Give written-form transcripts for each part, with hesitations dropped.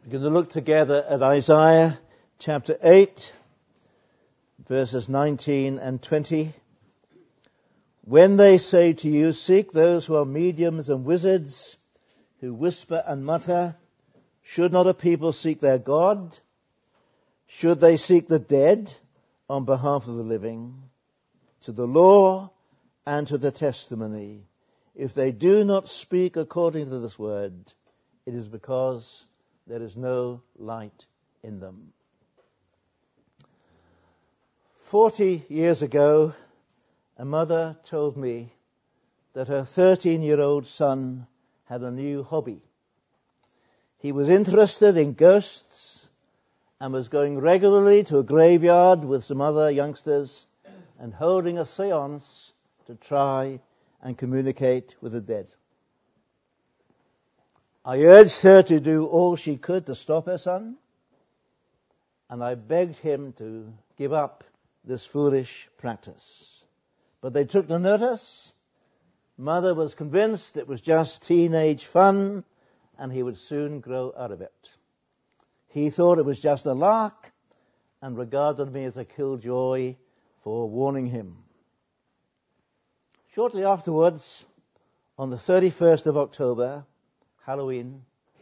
We're going to look together at Isaiah chapter 8, verses 19 and 20. When they say to you, seek those who are mediums and wizards, who whisper and mutter, should not a people seek their God? Should they seek the dead on behalf of the living? To the law and to the testimony, if they do not speak according to this word, it is because there is no light in them. 40 years ago, a mother told me that her 13-year-old son had a new hobby. He was interested in ghosts and was going regularly to a graveyard with some other youngsters and holding a seance to try and communicate with the dead. I urged her to do all she could to stop her son, and I begged him to give up this foolish practice. But they took no notice. Mother was convinced it was just teenage fun, and he would soon grow out of it. He thought it was just a lark, and regarded me as a killjoy for warning him. Shortly afterwards, on the 31st of October, Halloween,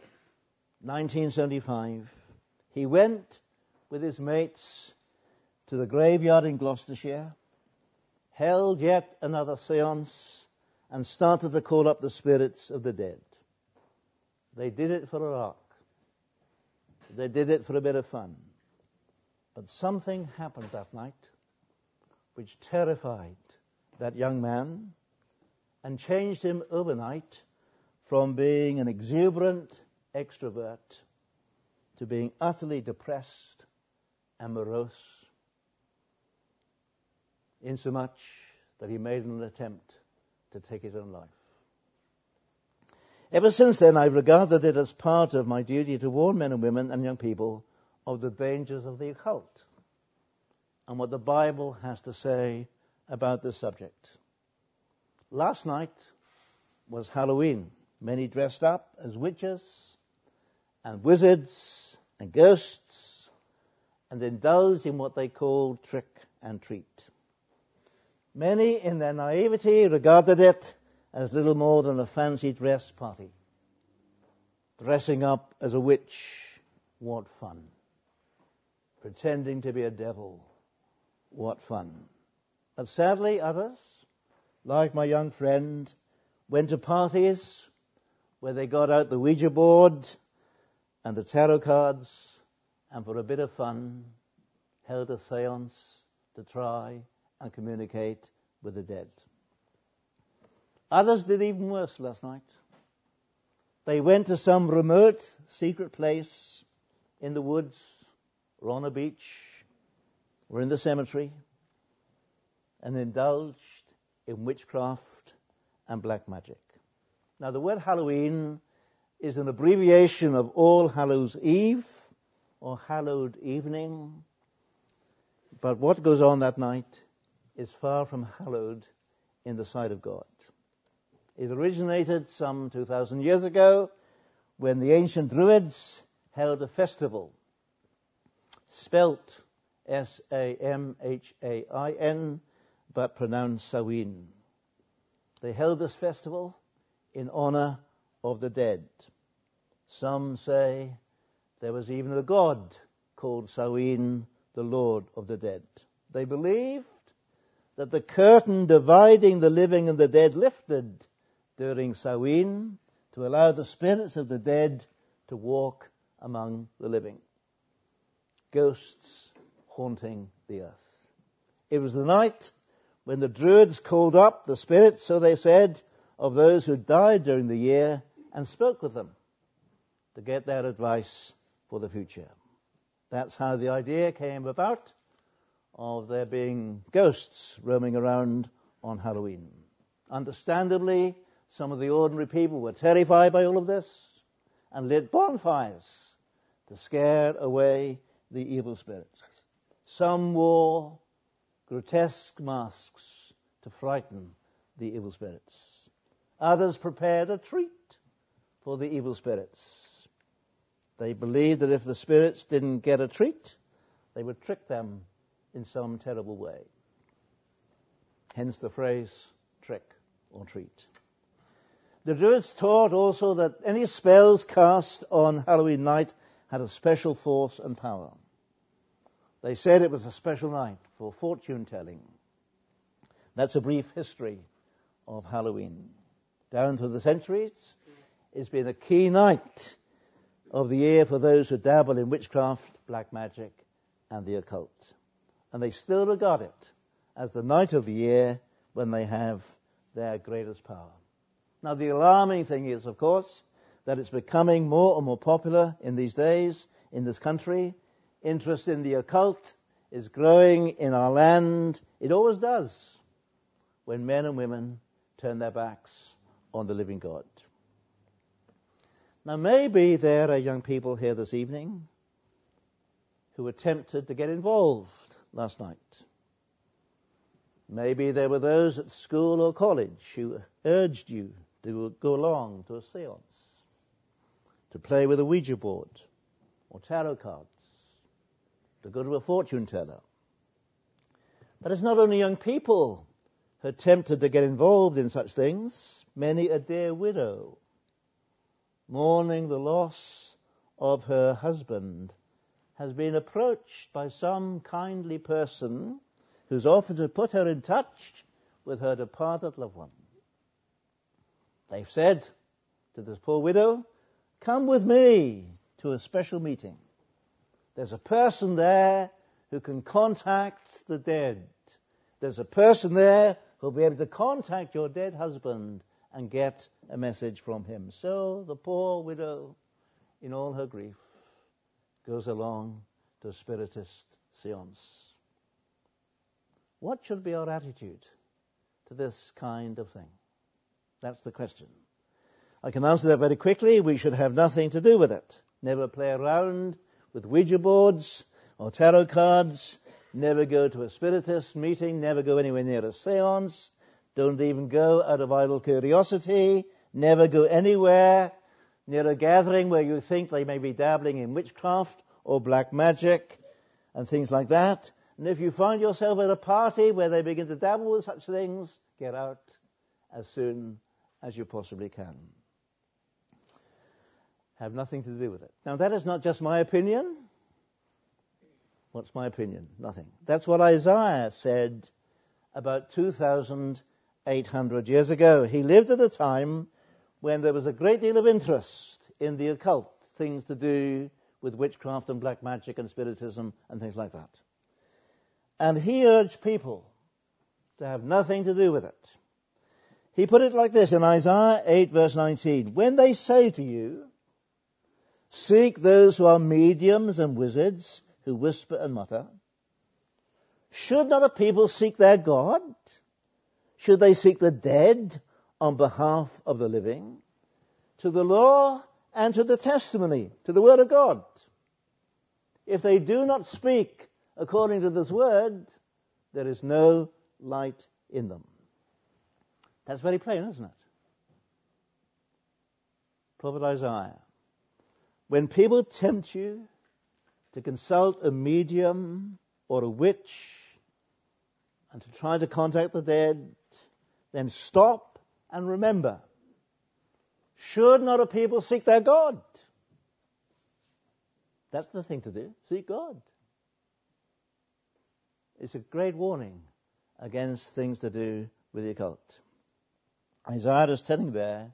1975, he went with his mates to the graveyard in Gloucestershire, held yet another seance, and started to call up the spirits of the dead. They did it for a lark. They did it for a bit of fun. But something happened that night which terrified that young man and changed him overnight from being an exuberant extrovert to being utterly depressed and morose, insomuch that he made an attempt to take his own life. Ever since then, I've regarded it as part of my duty to warn men and women and young people of the dangers of the occult and what the Bible has to say about this subject. Last night was Halloween. Many dressed up as witches and wizards and ghosts and indulged in what they called trick and treat. Many, in their naivety, regarded it as little more than a fancy dress party. Dressing up as a witch, what fun. Pretending to be a devil, what fun. But sadly, others, like my young friend, went to parties where they got out the Ouija board and the tarot cards and for a bit of fun held a seance to try and communicate with the dead. Others did even worse last night. They went to some remote, secret place in the woods or on a beach or in the cemetery and indulged in witchcraft and black magic. Now, the word Halloween is an abbreviation of All Hallows Eve or Hallowed Evening. But what goes on that night is far from hallowed in the sight of God. It originated some 2,000 years ago when the ancient Druids held a festival, spelt Samhain, but pronounced Samhain. They held this festival in honor of the dead. Some say there was even a god called Samhain, the Lord of the Dead. They believed that the curtain dividing the living and the dead lifted during Samhain to allow the spirits of the dead to walk among the living. Ghosts haunting the earth. It was the night when the Druids called up the spirits, so they said, of those who died during the year and spoke with them to get their advice for the future. That's how the idea came about of there being ghosts roaming around on Halloween. Understandably, some of the ordinary people were terrified by all of this and lit bonfires to scare away the evil spirits. Some wore grotesque masks to frighten the evil spirits. Others prepared a treat for the evil spirits. They believed that if the spirits didn't get a treat, they would trick them in some terrible way. Hence the phrase trick or treat. The Druids taught also that any spells cast on Halloween night had a special force and power. They said it was a special night for fortune-telling. That's a brief history of Halloween. Down through the centuries, it's been a key night of the year for those who dabble in witchcraft, black magic, and the occult. And they still regard it as the night of the year when they have their greatest power. Now, the alarming thing is, of course, that it's becoming more and more popular in these days in this country. Interest in the occult is growing in our land. It always does when men and women turn their backs on the living God. Now, maybe there are young people here this evening who were tempted to get involved last night. Maybe there were those at school or college who urged you to go along to a seance, to play with a Ouija board or tarot cards, to go to a fortune teller. But it's not only young people who are tempted to get involved in such things. Many a dear widow, mourning the loss of her husband, has been approached by some kindly person who's offered to put her in touch with her departed loved one. They've said to this poor widow, "Come with me to a special meeting. There's a person there who can contact the dead. There's a person there who'll be able to contact your dead husband and get a message from him." So the poor widow, in all her grief, goes along to a spiritist seance. What should be our attitude to this kind of thing? That's the question. I can answer that very quickly. We should have nothing to do with it. Never play around with Ouija boards or tarot cards. Never go to a spiritist meeting. Never go anywhere near a seance. Don't even go out of idle curiosity. Never go anywhere near a gathering where you think they may be dabbling in witchcraft or black magic and things like that. And if you find yourself at a party where they begin to dabble with such things, get out as soon as you possibly can. Have nothing to do with it. Now, that is not just my opinion. What's my opinion? Nothing. That's what Isaiah said about 2,800 years ago. He lived at a time when there was a great deal of interest in the occult, things to do with witchcraft and black magic and spiritism and things like that. And he urged people to have nothing to do with it. He put it like this in Isaiah 8 verse 19. "When they say to you, 'Seek those who are mediums and wizards who whisper and mutter,' should not a people seek their God? Should they seek the dead on behalf of the living? To the law and to the testimony, to the word of God. If they do not speak according to this word, there is no light in them." That's very plain, isn't it? Prophet Isaiah. When people tempt you to consult a medium or a witch and to try to contact the dead, then stop and remember. Should not a people seek their God? That's the thing to do. Seek God. It's a great warning against things to do with the occult. Isaiah is telling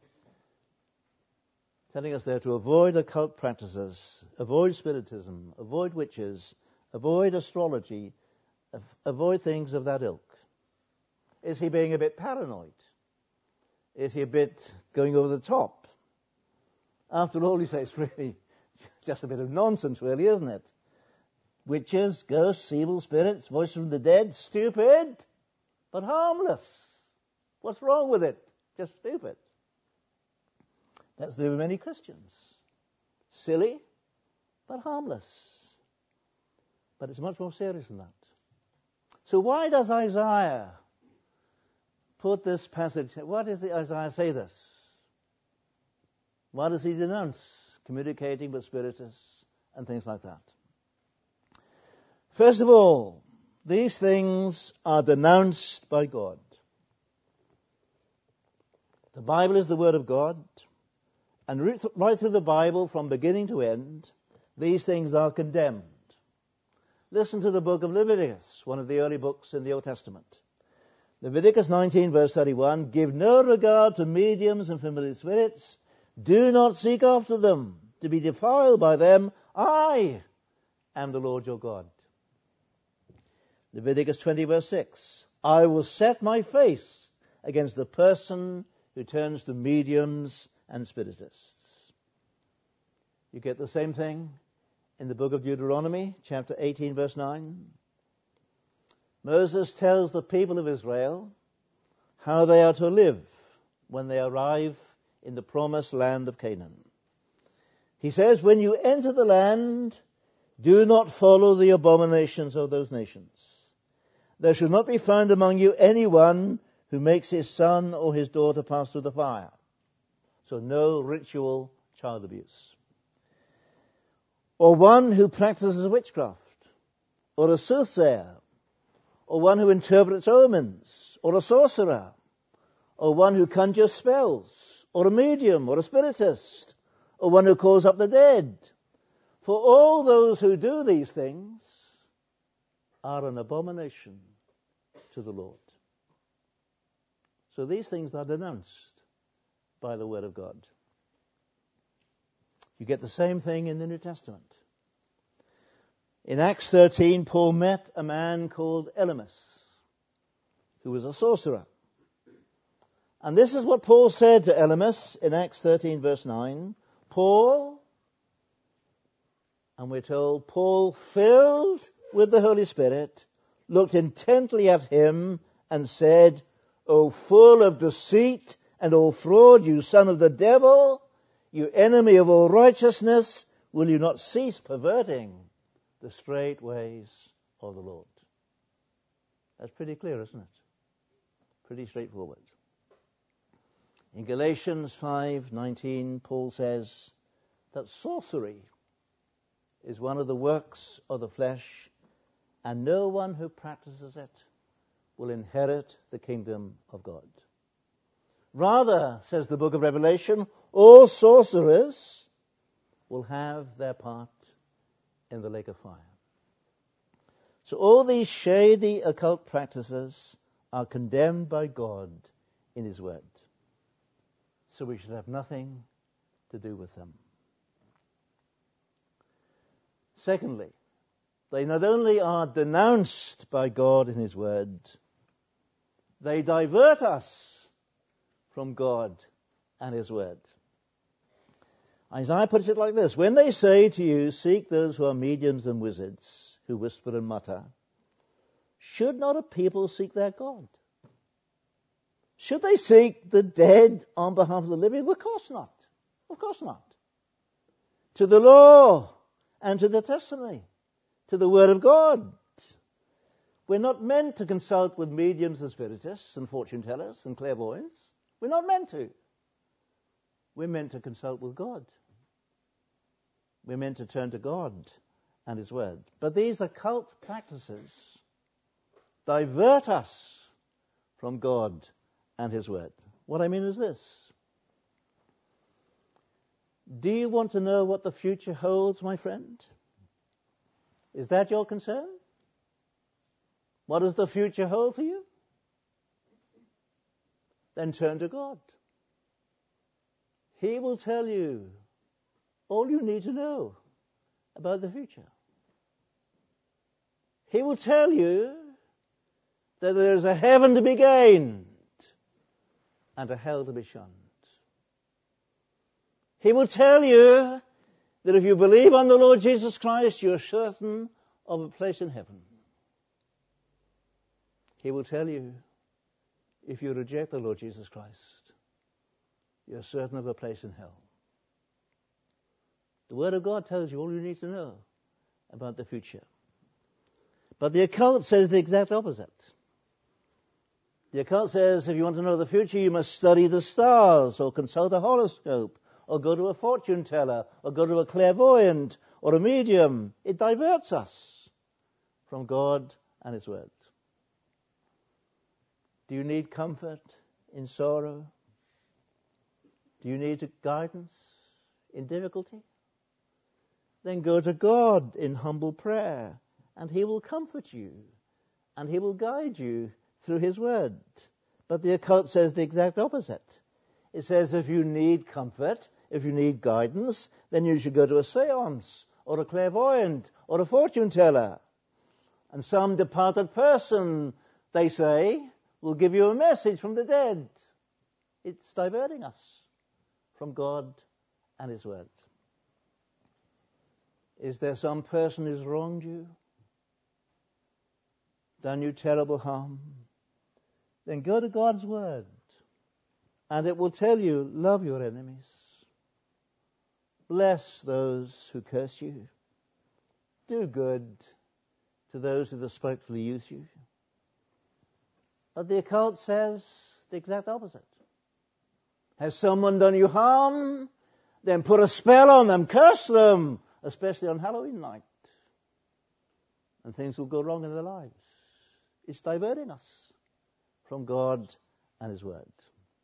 us there to avoid occult practices, avoid spiritism, avoid witches, avoid astrology, avoid things of that ilk. Is he being a bit paranoid? Is he a bit going over the top? After all, he says, it's really just a bit of nonsense, really, isn't it? Witches, ghosts, evil spirits, voices from the dead, stupid, but harmless. What's wrong with it? Just stupid. That's the way with many Christians. Silly, but harmless. But it's much more serious than that. So why does Isaiah put this passage? Why does Isaiah say this? Why does he denounce communicating with spiritists, and things like that. First of all, these things are denounced by God. The Bible is the Word of God, and right through the Bible, from beginning to end, these things are condemned. Listen to the book of Leviticus, one of the early books in the Old Testament. Leviticus 19, verse 31, give no regard to mediums and familiar spirits. Do not seek after them, to be defiled by them. I am the Lord your God. Leviticus 20, verse 6, I will set my face against the person who turns to mediums and spiritists. You get the same thing in the book of Deuteronomy, chapter 18, verse 9. Moses tells the people of Israel how they are to live when they arrive in the promised land of Canaan. He says, when you enter the land, do not follow the abominations of those nations. There should not be found among you anyone who makes his son or his daughter pass through the fire. So no ritual child abuse. Or one who practices witchcraft, or a soothsayer, or one who interprets omens, or a sorcerer, or one who conjures spells, or a medium, or a spiritist, or one who calls up the dead. For all those who do these things are an abomination to the Lord. So these things are denounced by the Word of God. You get the same thing in the New Testament. In Acts 13, Paul met a man called Elymas, who was a sorcerer. And this is what Paul said to Elymas in Acts 13, verse 9. Paul, and we're told, Paul, filled with the Holy Spirit, looked intently at him and said, O full of deceit and all fraud, you son of the devil, you enemy of all righteousness, will you not cease perverting the straight ways of the Lord? That's pretty clear, isn't it? Pretty straightforward. In Galatians 5:19, Paul says that sorcery is one of the works of the flesh, and no one who practices it will inherit the kingdom of God. Rather, says the book of Revelation, all sorcerers will have their part in the lake of fire. So all these shady occult practices are condemned by God in His Word. So we should have nothing to do with them. Secondly, they not only are denounced by God in His Word, they divert us from God and His Word. Isaiah puts it like this: when they say to you, seek those who are mediums and wizards, who whisper and mutter, should not a people seek their God? Should they seek the dead on behalf of the living? Of course not. Of course not. To the law and to the testimony, to the Word of God. We're not meant to consult with mediums and spiritists and fortune tellers and clairvoyants. We're not meant to. We're meant to consult with God. We're meant to turn to God and His Word. But these occult practices divert us from God and His Word. What I mean is this. Do you want to know what the future holds, my friend? Is that your concern? What does the future hold for you? Then turn to God. He will tell you all you need to know about the future. He will tell you that there is a heaven to be gained and a hell to be shunned. He will tell you that if you believe on the Lord Jesus Christ, you're certain of a place in heaven. He will tell you if you reject the Lord Jesus Christ, you're certain of a place in hell. The Word of God tells you all you need to know about the future. But the occult says the exact opposite. The occult says if you want to know the future, you must study the stars or consult a horoscope or go to a fortune teller, or go to a clairvoyant, or a medium. It diverts us from God and His Word. Do you need comfort in sorrow? Do you need guidance in difficulty? Then go to God in humble prayer, and He will comfort you, and He will guide you through His Word. But the occult says the exact opposite. It says if you need comfort, if you need guidance, then you should go to a seance, or a clairvoyant, or a fortune teller. And some departed person, they say, will give you a message from the dead. It's diverting us from God and His Word. Is there some person who's wronged you, done you terrible harm? Then go to God's Word, and it will tell you, love your enemies. Bless those who curse you. Do good to those who despitefully use you. But the occult says the exact opposite. Has someone done you harm? Then put a spell on them, curse them, especially on Halloween night. And things will go wrong in their lives. It's diverting us from God and His Word.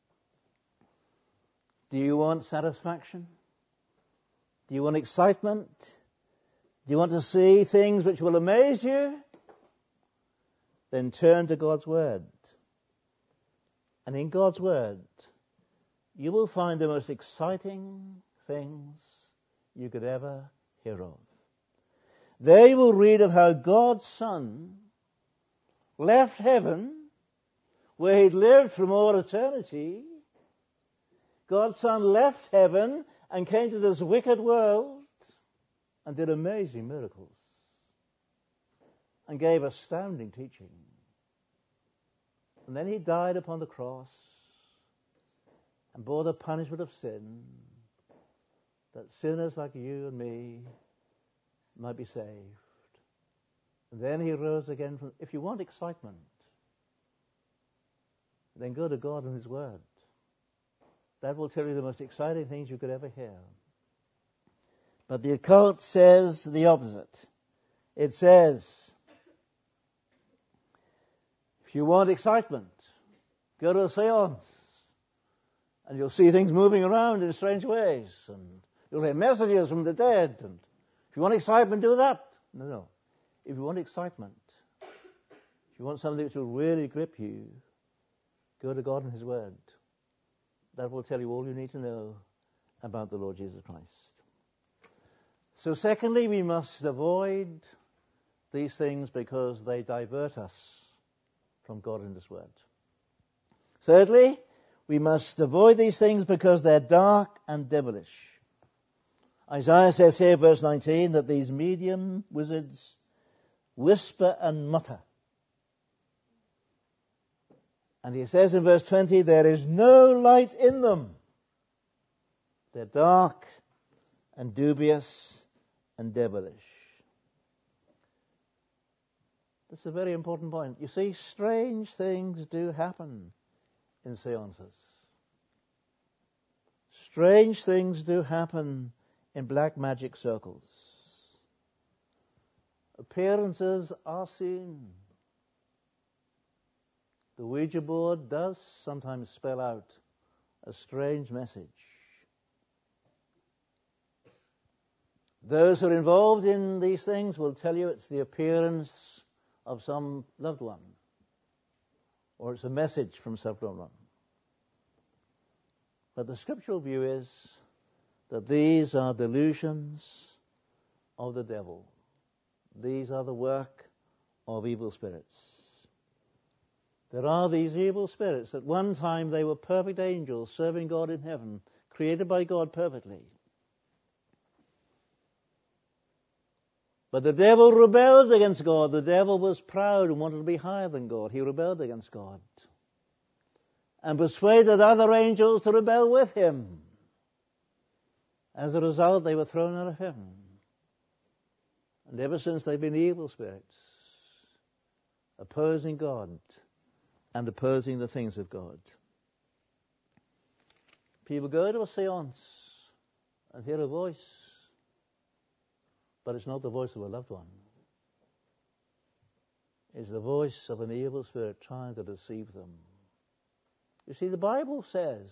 Do you want satisfaction? Do you want excitement? Do you want to see things which will amaze you? Then turn to God's Word. And in God's Word, you will find the most exciting things you could ever hear of. There you will read of how God's Son left heaven, where He'd lived from all eternity. God's Son left heaven and came to this wicked world and did amazing miracles and gave astounding teaching. And then He died upon the cross and bore the punishment of sin, that sinners like you and me might be saved. And then He rose again from... If you want excitement, then go to God and His Word. That will tell you the most exciting things you could ever hear. But the occult says the opposite. It says, if you want excitement, go to a seance, and you'll see things moving around in strange ways, and you'll hear messages from the dead, and if you want excitement, do that. No. If you want excitement, if you want something which will really grip you, go to God and His Word. That will tell you all you need to know about the Lord Jesus Christ. So secondly, we must avoid these things because they divert us from God and His Word. Thirdly, we must avoid these things because they're dark and devilish. Isaiah says here, verse 19, that these medium wizards whisper and mutter. And he says in verse 20, there is no light in them. They're dark and dubious and devilish. This is a very important point. You see, strange things do happen in seances. Strange things do happen in black magic circles. Appearances are seen. The Ouija board does sometimes spell out a strange message. Those who are involved in these things will tell you it's the appearance of some loved one, or it's a message from some loved one. But the scriptural view is that these are delusions of the devil. These are the work of evil spirits. There are these evil spirits. At one time they were perfect angels serving God in heaven, created by God perfectly. But the devil rebelled against God. The devil was proud and wanted to be higher than God. He rebelled against God and persuaded other angels to rebel with him. As a result, they were thrown out of heaven. And ever since they've been evil spirits, opposing God and opposing the things of God. People go to a seance and hear a voice, but it's not the voice of a loved one. It's the voice of an evil spirit trying to deceive them. You see, the Bible says,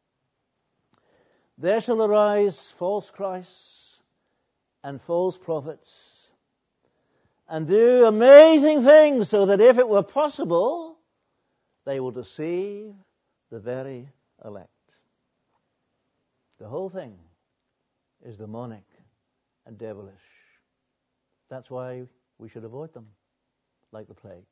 there shall arise false Christs and false prophets and do amazing things, so that if it were possible, they will deceive the very elect. The whole thing is demonic and devilish. That's why we should avoid them like the plague.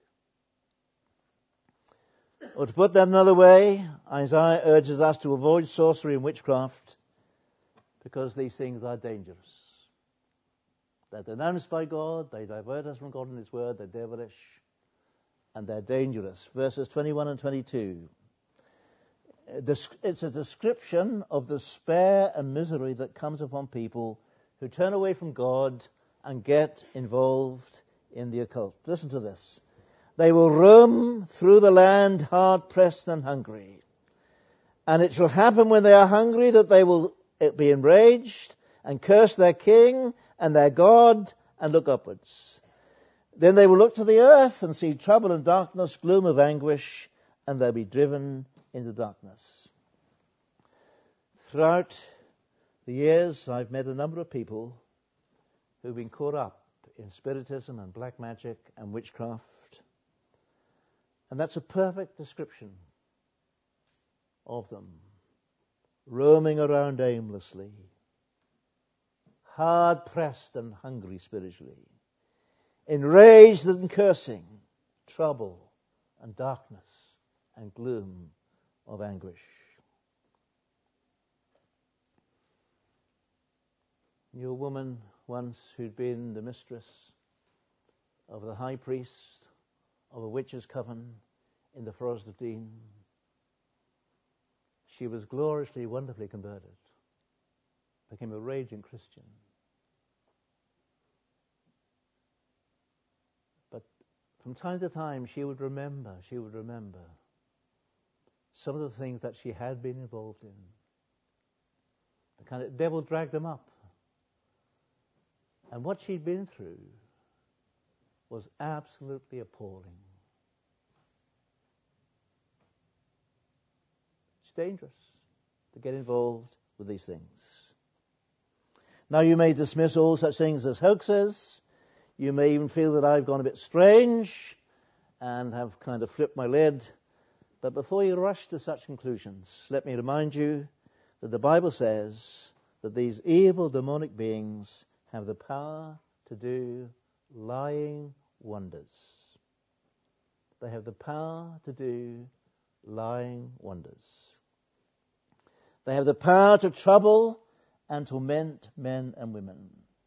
Or to put that another way, Isaiah urges us to avoid sorcery and witchcraft because these things are dangerous. They're denounced by God, they divert us from God and His Word, they're devilish, and they're dangerous. Verses 21 and 22. It's a description of the despair and misery that comes upon people who turn away from God and get involved in the occult. Listen to this. They will roam through the land hard-pressed and hungry. And it shall happen when they are hungry that they will be enraged and curse their king and their God and look upwards. Then they will look to the earth and see trouble and darkness, gloom of anguish, and they'll be driven into darkness. Throughout the years, I've met a number of people who've been caught up in spiritism and black magic and witchcraft. And that's a perfect description of them. Roaming around aimlessly, hard-pressed and hungry spiritually, enraged and cursing, trouble and darkness and gloom of anguish. Knew a woman once who'd been the mistress of the high priest of a witches' coven in the Forest of Dean. She was gloriously, wonderfully converted, became a raging Christian. But from time to time, she would remember some of the things that she had been involved in. The kind of devil dragged them up. And what she'd been through was absolutely appalling. It's dangerous to get involved with these things. Now, you may dismiss all such things as hoaxes. You may even feel that I've gone a bit strange and have kind of flipped my lid. But before you rush to such conclusions, let me remind you that the Bible says that these evil demonic beings have the power to do lying wonders. They have the power to do lying wonders. They have the power to trouble and torment men and women.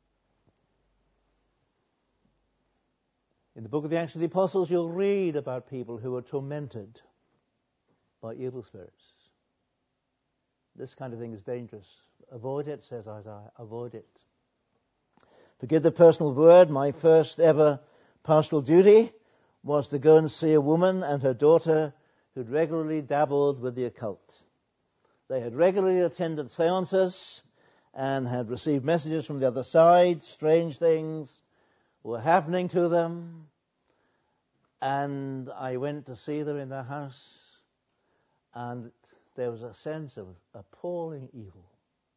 In the book of the Acts of the Apostles, you'll read about people who are tormented by evil spirits. This kind of thing is dangerous. Avoid it, says Isaiah. Avoid it. Forgive the personal word. My first ever pastoral duty was to go and see a woman and her daughter who'd regularly dabbled with the occult. They had regularly attended seances and had received messages from the other side. Strange things were happening to them. And I went to see them in their house, and there was a sense of appalling evil.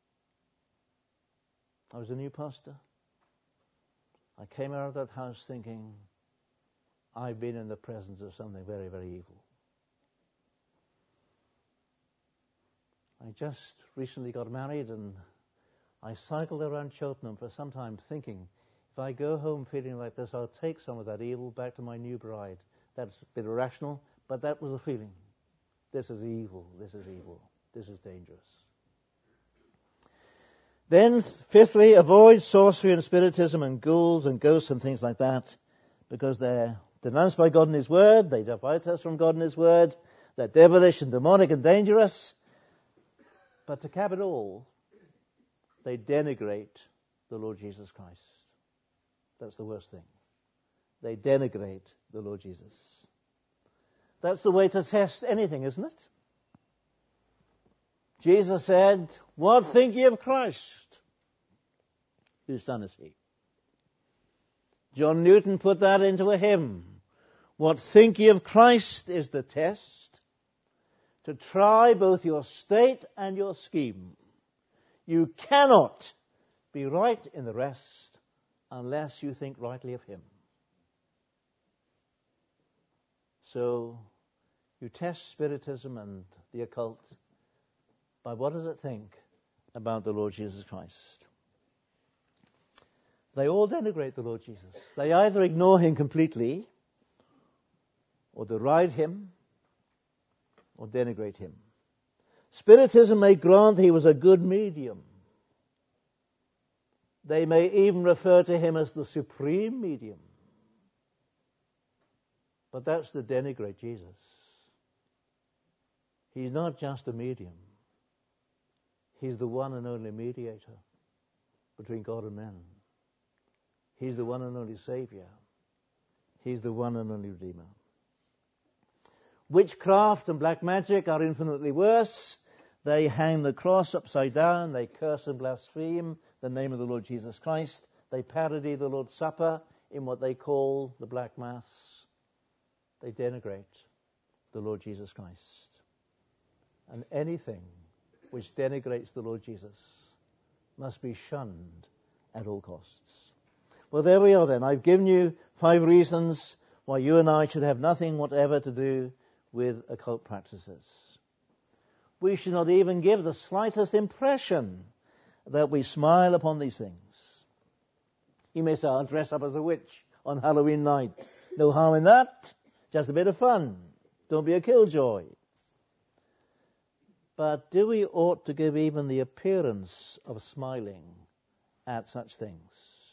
I was a new pastor. I came out of that house thinking, I've been in the presence of something very, very evil. I just recently got married, and I cycled around Cheltenham for some time thinking, if I go home feeling like this, I'll take some of that evil back to my new bride. That's a bit irrational, but that was the feeling. This is evil, this is evil, this is dangerous. Then, fifthly, avoid sorcery and spiritism and ghouls and ghosts and things like that, because they're denounced by God and His Word, they divide us from God and His Word, they're devilish and demonic and dangerous. But to cap it all, they denigrate the Lord Jesus Christ. That's the worst thing. They denigrate the Lord Jesus. That's the way to test anything, isn't it? Jesus said, "What think ye of Christ? Whose son is he?" John Newton put that into a hymn. What think ye of Christ is the test to try both your state and your scheme. You cannot be right in the rest unless you think rightly of him. So you test Spiritism and the occult by what does it think about the Lord Jesus Christ. They all denigrate the Lord Jesus. They either ignore him completely, or deride him, or denigrate him. Spiritism may grant he was a good medium. They may even refer to him as the supreme medium. But that's to denigrate Jesus. He's not just a medium. He's the one and only mediator between God and men. He's the one and only Savior. He's the one and only Redeemer. Witchcraft and black magic are infinitely worse. They hang the cross upside down. They curse and blaspheme the name of the Lord Jesus Christ. They parody the Lord's Supper in what they call the Black Mass. They denigrate the Lord Jesus Christ. And anything which denigrates the Lord Jesus must be shunned at all costs. Well, there we are then. I've given you 5 reasons why you and I should have nothing whatever to do with occult practices. We should not even give the slightest impression that we smile upon these things. You may say, "I'll dress up as a witch on Halloween night." No harm in that. Just a bit of fun. Don't be a killjoy. But do we ought to give even the appearance of smiling at such things?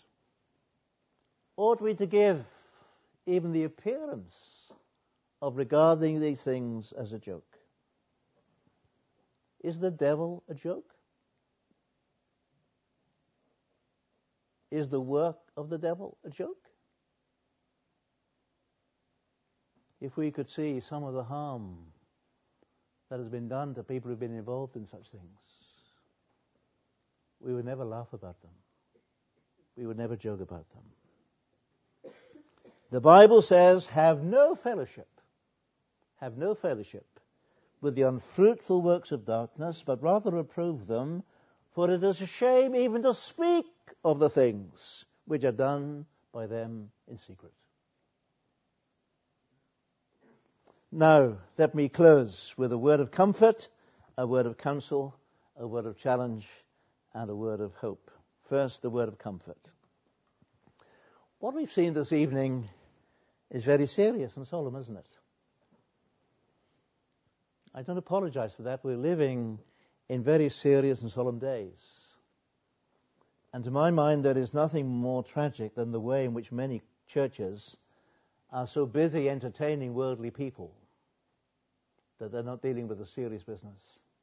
Ought we to give even the appearance of regarding these things as a joke? Is the devil a joke? Is the work of the devil a joke? If we could see some of the harm that has been done to people who've been involved in such things, we would never laugh about them. We would never joke about them. The Bible says, have no fellowship with the unfruitful works of darkness, but rather reprove them, for it is a shame even to speak of the things which are done by them in secret. Now, let me close with a word of comfort, a word of counsel, a word of challenge, and a word of hope. First, the word of comfort. What we've seen this evening is very serious and solemn, isn't it? I don't apologize for that. We're living in very serious and solemn days. And to my mind, there is nothing more tragic than the way in which many churches are so busy entertaining worldly people that they're not dealing with a serious business.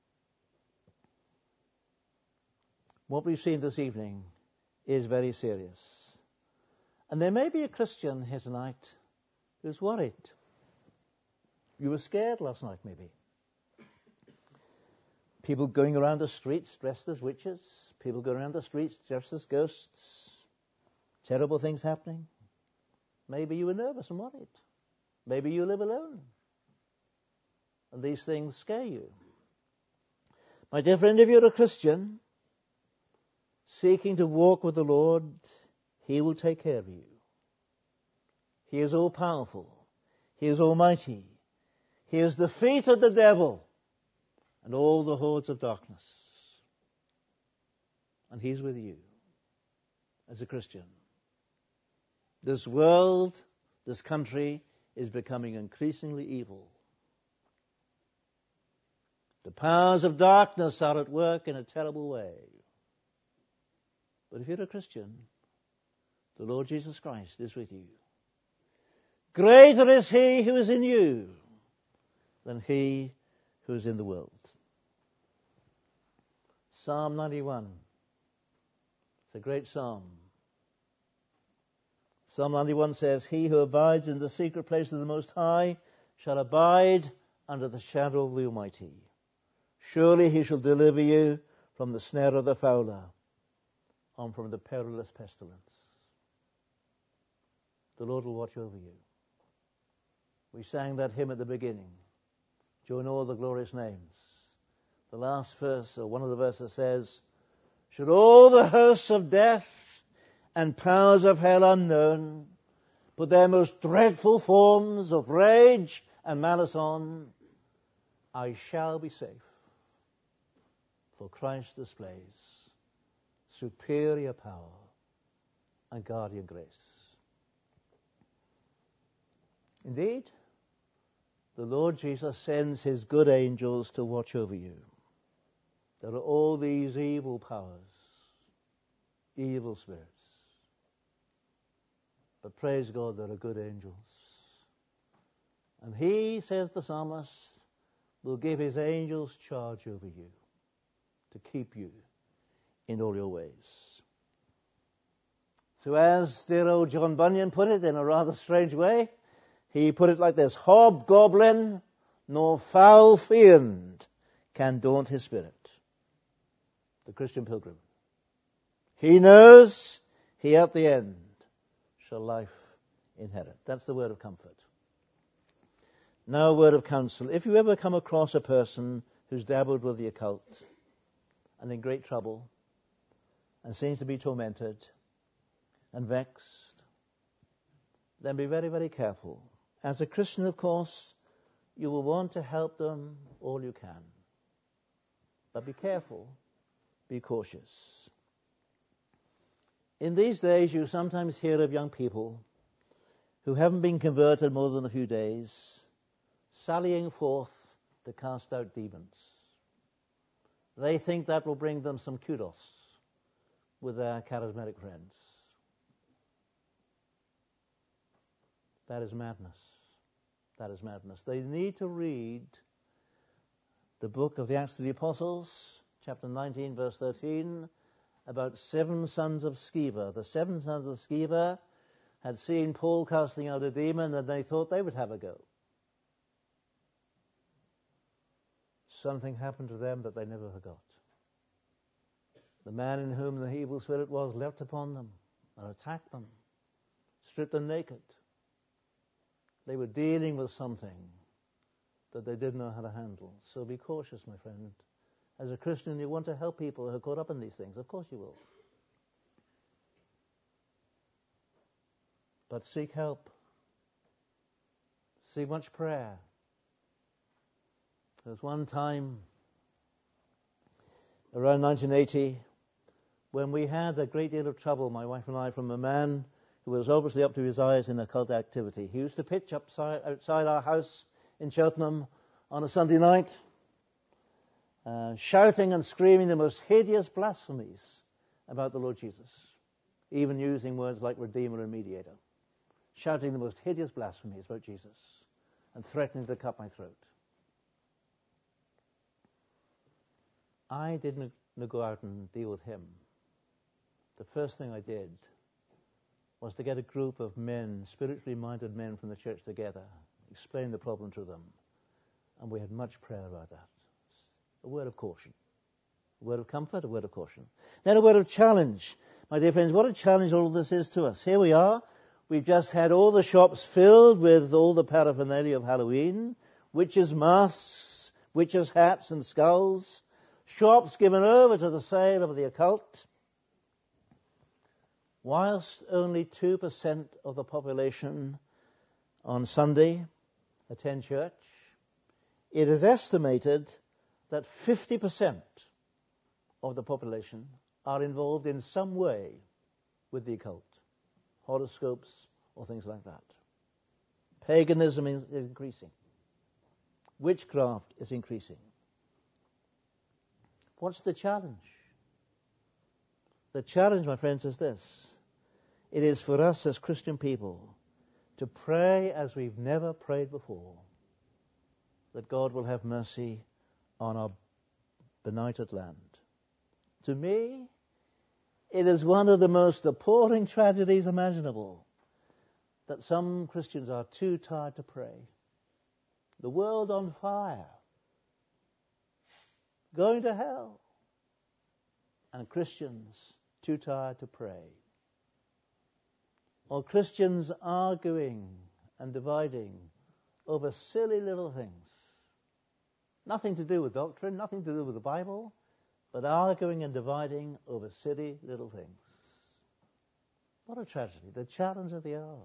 What we've seen this evening is very serious. And there may be a Christian here tonight who's worried. You were scared last night, maybe. People going around the streets dressed as witches. People going around the streets dressed as ghosts. Terrible things happening. Maybe you were nervous and worried. Maybe you live alone. And these things scare you. My dear friend, if you're a Christian seeking to walk with the Lord, He will take care of you. He is all-powerful. He is almighty. He has defeated the devil and all the hordes of darkness. And He's with you as a Christian. This world, this country, is becoming increasingly evil. The powers of darkness are at work in a terrible way. But if you're a Christian, the Lord Jesus Christ is with you. Greater is He who is in you than he who is in the world. Psalm 91. It's a great psalm. Psalm 91 says, He who abides in the secret place of the Most High shall abide under the shadow of the Almighty. Surely he shall deliver you from the snare of the fowler and from the perilous pestilence. The Lord will watch over you. We sang that hymn at the beginning. Join all the glorious names. The last verse, or one of the verses says, should all the hosts of death and powers of hell unknown put their most dreadful forms of rage and malice on, I shall be safe, for Christ displays superior power and guardian grace. Indeed, the Lord Jesus sends his good angels to watch over you. There are all these evil powers, evil spirits. But praise God, there are good angels. And he, says the psalmist, will give his angels charge over you to keep you in all your ways. So as dear old John Bunyan put it in a rather strange way, he put it like this: hobgoblin nor foul fiend can daunt his spirit. The Christian pilgrim. He knows he at the end shall life inherit. That's the word of comfort. Now a word of counsel. If you ever come across a person who's dabbled with the occult and in great trouble and seems to be tormented and vexed, then be very, very careful. As a Christian, of course, you will want to help them all you can. But be careful, be cautious. In these days, you sometimes hear of young people who haven't been converted more than a few days, sallying forth to cast out demons. They think that will bring them some kudos with their charismatic friends. That is madness. That is madness. They need to read the book of the Acts of the Apostles, chapter 19, verse 13, about 7 sons of Sceva. The 7 sons of Sceva had seen Paul casting out a demon, and they thought they would have a go. Something happened to them that they never forgot. The man in whom the evil spirit was leapt upon them and attacked them, stripped them naked. They were dealing with something that they didn't know how to handle. So be cautious, my friend. As a Christian, you want to help people who are caught up in these things. Of course you will. But seek help. Seek much prayer. There was one time, around 1980, when we had a great deal of trouble, my wife and I, from a man who was obviously up to his eyes in occult activity. He used to pitch outside our house in Cheltenham on a Sunday night, shouting and screaming the most hideous blasphemies about the Lord Jesus, even using words like Redeemer and Mediator, shouting the most hideous blasphemies about Jesus and threatening to cut my throat. I didn't go out and deal with him. The first thing I did was to get a group of men, spiritually minded men from the church together, explain the problem to them, and we had much prayer about that. A word of caution. A word of comfort, a word of caution. Then a word of challenge. My dear friends, what a challenge all of this is to us. Here we are. We've just had all the shops filled with all the paraphernalia of Halloween, witches' masks, witches' hats and skulls, shops given over to the sale of the occult. Whilst only 2% of the population on Sunday attend church, it is estimated that 50% of the population are involved in some way with the occult, horoscopes or things like that. Paganism is increasing. Witchcraft is increasing. What's the challenge? The challenge, my friends, is this. It is for us as Christian people to pray as we've never prayed before, that God will have mercy on our benighted land. To me, it is one of the most appalling tragedies imaginable that some Christians are too tired to pray. The world on fire. going to hell, and Christians too tired to pray. Or Christians arguing and dividing over silly little things. Nothing to do with doctrine, nothing to do with the Bible, but arguing and dividing over silly little things. What a tragedy, the challenge of the hour.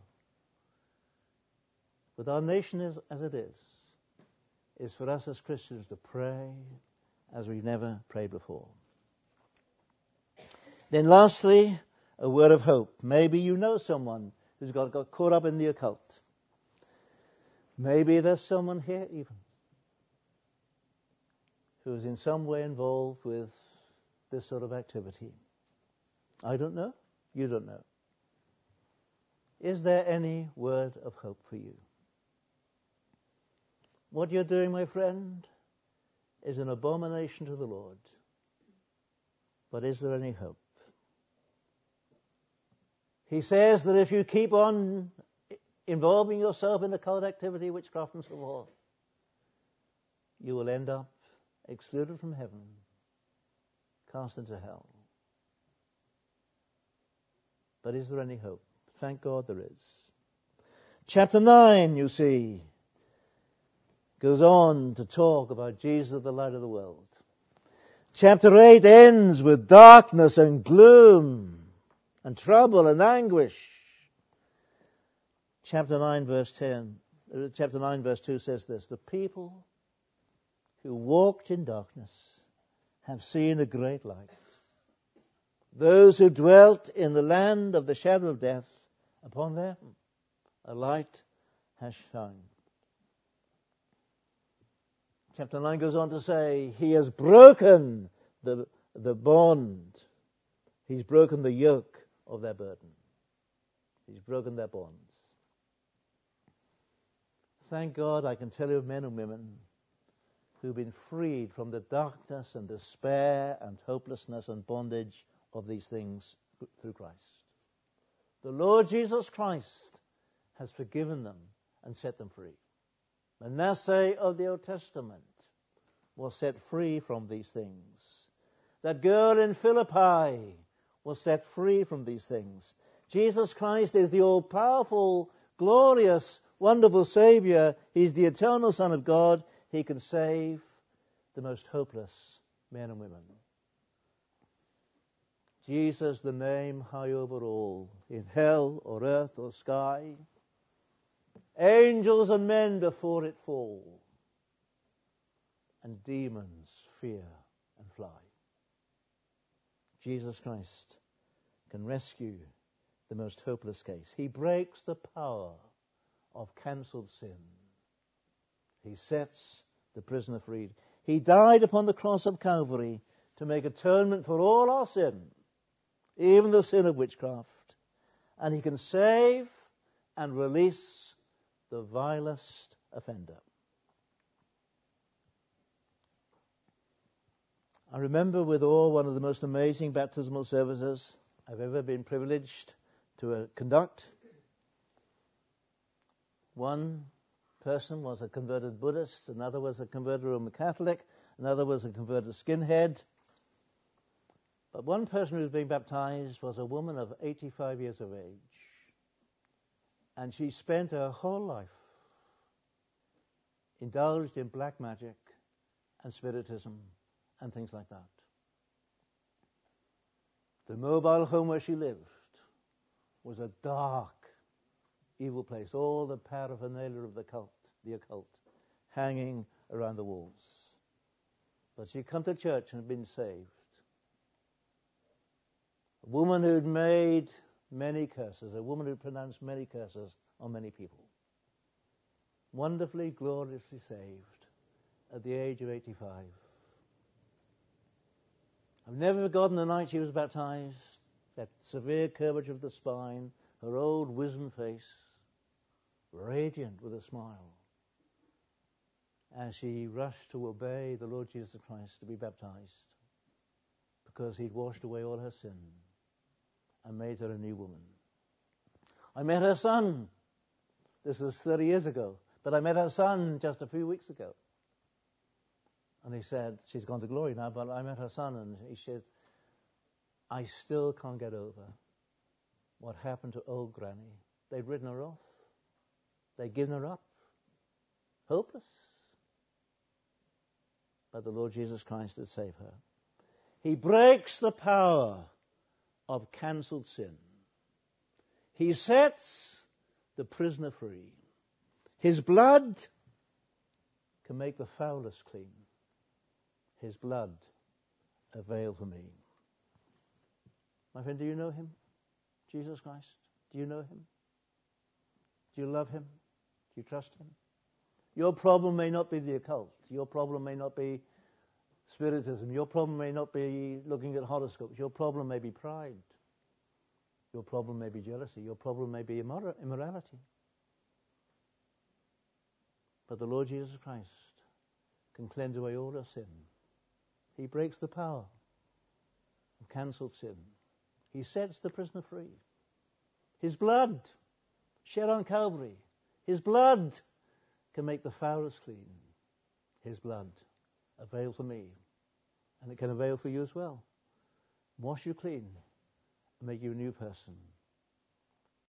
But our nation, as it is for us as Christians to pray as we've never prayed before. Then lastly, a word of hope. Maybe you know someone who's got caught up in the occult. Maybe there's someone here even who is in some way involved with this sort of activity. I don't know. You don't know. Is there any word of hope for you? What you're doing, my friend, is an abomination to the Lord. But is there any hope? He says that if you keep on involving yourself in occult activity, witchcraft and so forth, you will end up excluded from heaven, cast into hell. But is there any hope? Thank God there is. Chapter 9, you see, goes on to talk about Jesus, the light of the world. Chapter 8 ends with darkness and gloom and trouble and anguish. Chapter 9 verse 2 says this: the people who walked in darkness have seen a great light. Those who dwelt in the land of the shadow of death, upon them a light has shined. Chapter 9 goes on to say, he has broken the bond. He's broken the yoke of their burden. He's broken their bonds. Thank God I can tell you of men and women who've been freed from the darkness and despair and hopelessness and bondage of these things through Christ. The Lord Jesus Christ has forgiven them and set them free. Manasseh of the Old Testament was set free from these things. That girl in Philippi was set free from these things. Jesus Christ is the all-powerful, glorious, wonderful Savior. He's the eternal Son of God. He can save the most hopeless men and women. Jesus, the name high over all, in hell or earth or sky. Angels and men before it fall, and demons fear and fly. Jesus Christ can rescue the most hopeless case. He breaks the power of cancelled sin. He sets the prisoner free. He died upon the cross of Calvary to make atonement for all our sin, even the sin of witchcraft. And he can save and release the vilest offender. I remember with awe one of the most amazing baptismal services I've ever been privileged to conduct. One person was a converted Buddhist, another was a converted Roman Catholic, another was a converted skinhead. But one person who was being baptized was a woman of 85 years of age. And she spent her whole life indulged in black magic and spiritism and things like that. The mobile home where she lived was a dark, evil place. All the paraphernalia of the occult, hanging around the walls. But she'd come to church and had been saved. A woman who'd made many curses, a woman who pronounced many curses on many people. Wonderfully, gloriously saved at the age of 85. I've never forgotten the night she was baptized, that severe curvature of the spine, her old wizened face, radiant with a smile, as she rushed to obey the Lord Jesus Christ to be baptized, because he'd washed away all her sin and made her a new woman. I met her son. This was 30 years ago. But I met her son just a few weeks ago. And he said, she's gone to glory now, but I met her son, and he said, I still can't get over what happened to old Granny. They'd written her off. They'd given her up. Hopeless. But the Lord Jesus Christ did save her. He breaks the power of cancelled sin. He sets the prisoner free. His blood can make the foulest clean. His blood avail for me. My friend, do you know him? Jesus Christ? Do you know him? Do you love him? Do you trust him? Your problem may not be the occult. Your problem may not be spiritism. Your problem may not be looking at horoscopes. Your problem may be pride. Your problem may be jealousy. Your problem may be immorality. But the Lord Jesus Christ can cleanse away all our sin. He breaks the power of cancelled sin. He sets the prisoner free. His blood shed on Calvary. His blood can make the foulest clean. His blood avail for me. And it can avail for you as well. Wash you clean and make you a new person.